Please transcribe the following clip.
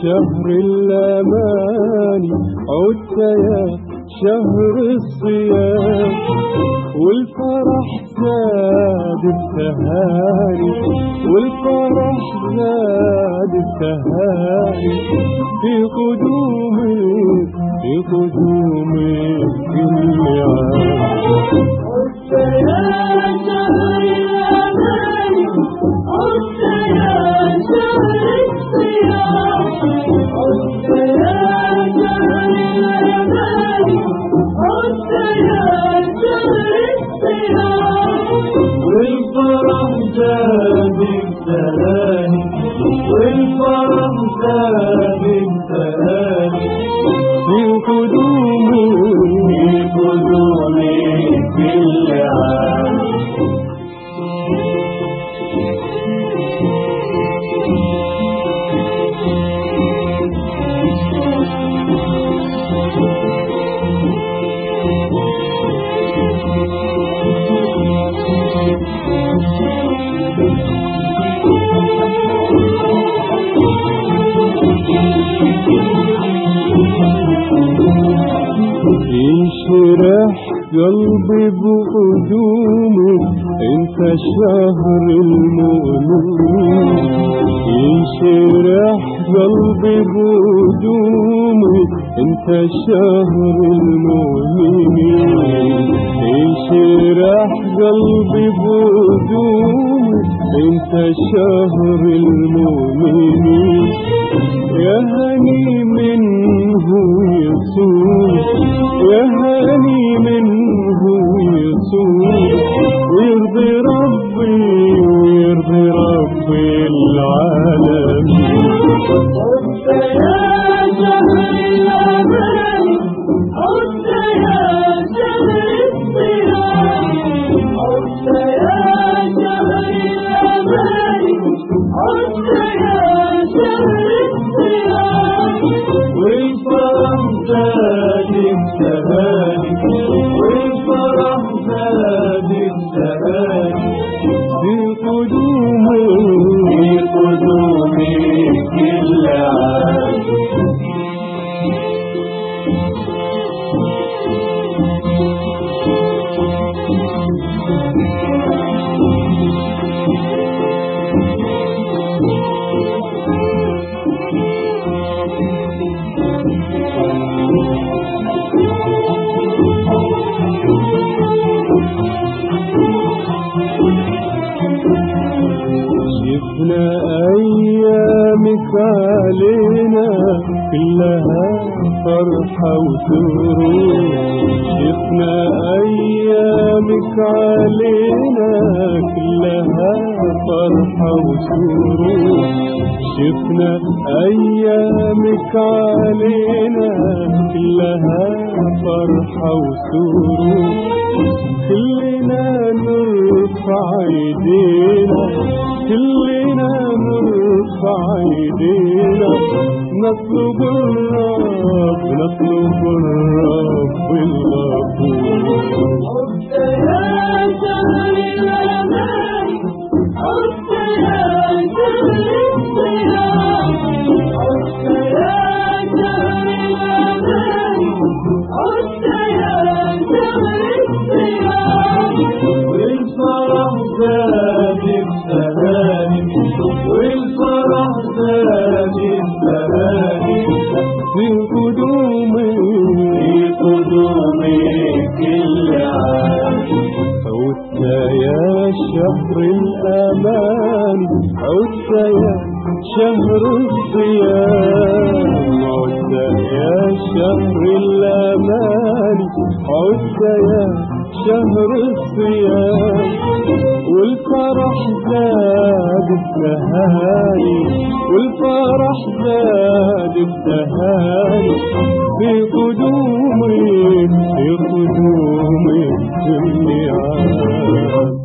شهر الأمان، عدت يا شهر الصيام، والفرح زاد التهاني، والفرح زاد التهاني في قدومك، في قدومك كل عام. عدت يا شهر الأمان، عدت يا شهر الصيام، عدت يا شهر الأمان، عدت يا شهر الصيام، والفرح زاد التهاني، والفرح زاد التهاني في قدومك، في قدومك كل عام. يشرح قلبي بقدومك، انت شهر المؤمنين. يشرح قلبي بقدومك، انت شهر المؤمنين. يشرح قلبي بقدومك، انت شهر المؤمنين. يا هني منه يسوع، يا هني منه يسوع، ويرضي ربي، ويرضي ربي العالمين. عدت يا شهر الأمان، عدت يا شهر الصيام، عدت يا شهر الأمان، عدت يا شهر الصيام، والفرح زاد التهاني، والفرح زاد التهاني في قدومك، في قدومك كل عام. شفنا أيامك علينا كلها فرحة وسرور، شفنا أيامك علينا كلها فرحة وسرور، شفنا أيامك علينا كلها فرحة وسرور. كلنا نرفع ايدينا، كلنا نرفع ايدينا، نطلب الرب، نطلب الرب الغفور. عدت يا شهر الأمان، عدت يا شهر الصيام، عدت يا شهر الأمان، عدت يا شهر الصيام، والفرح زاد التهاني، والفرح زاد التهاني في قدومك، في قدومك كل عام. عدت يا شهر الأمان، عدت يا شهر الصيام، عدت يا شهر الأمان، عدت يا شهر الصيام، والفرح زاد التهاني، والفرح زاد التهاني في قدومك، في قدومك كل عام.